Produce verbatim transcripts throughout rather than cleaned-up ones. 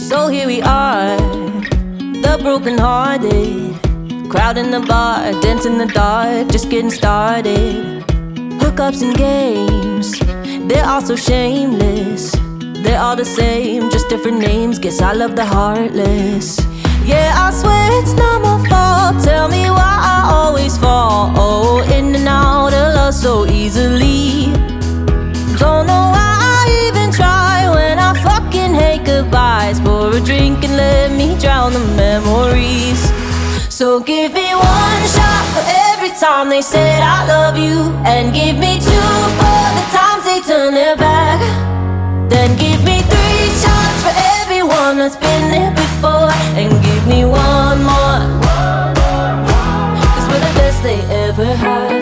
So here we are, the broken hearted, crowd in the bar, dance in the dark, just getting started. Hookups and games, they're all so shameless. They're all the same, just different names. Guess I love the heartless. Yeah, I swear it's not my fault. Tell me why I always fall. Oh, in and out of love so easily. Don't know why I even try when I fucking hate goodbyes. Pour a drink and let me drown the memories. So give me one shot for every time they said I love you, and give me two for the times they turn their back. Then give me three shots for everyone that's been there before, and give me one more, cause we're the best they ever had.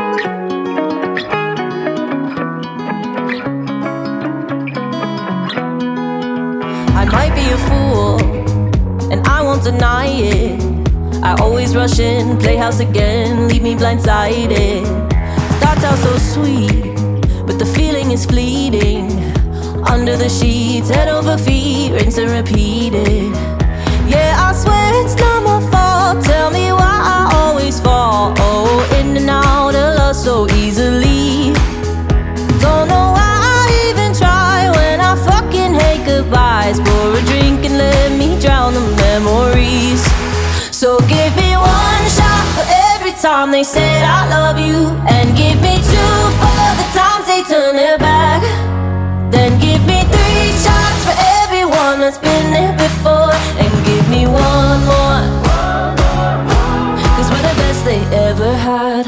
I might be a fool, and I won't deny it. I always rush in, play house again, leave me blindsided. Starts out so sweet, but the feeling is fleeting. Under the sheets, head over feet, rinse and repeat it. Yeah, I swear it's not my fault. Tell me why I always fall. Oh, in and out of love so easily. Don't know why I even try when I fucking hate goodbyes. Pour a drink and let me drown the memories. So give me one shot for every time they said I love you, and give me two for the times they turn their back. Then give me three shots for everyone that's been there before, and give me one more, cause we're the best they ever had.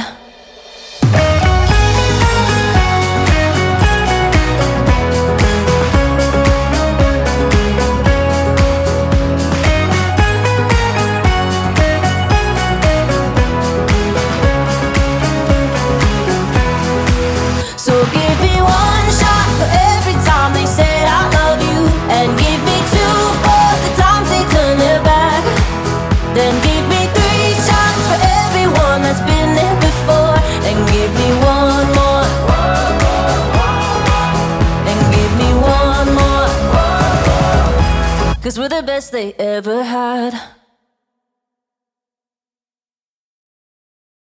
So give me one shot for every time they said I love you, and give me two for the times they turn their back. Then give me three shots for everyone that's been there before, and give me one more, and give me one more, cause we're the best they ever had.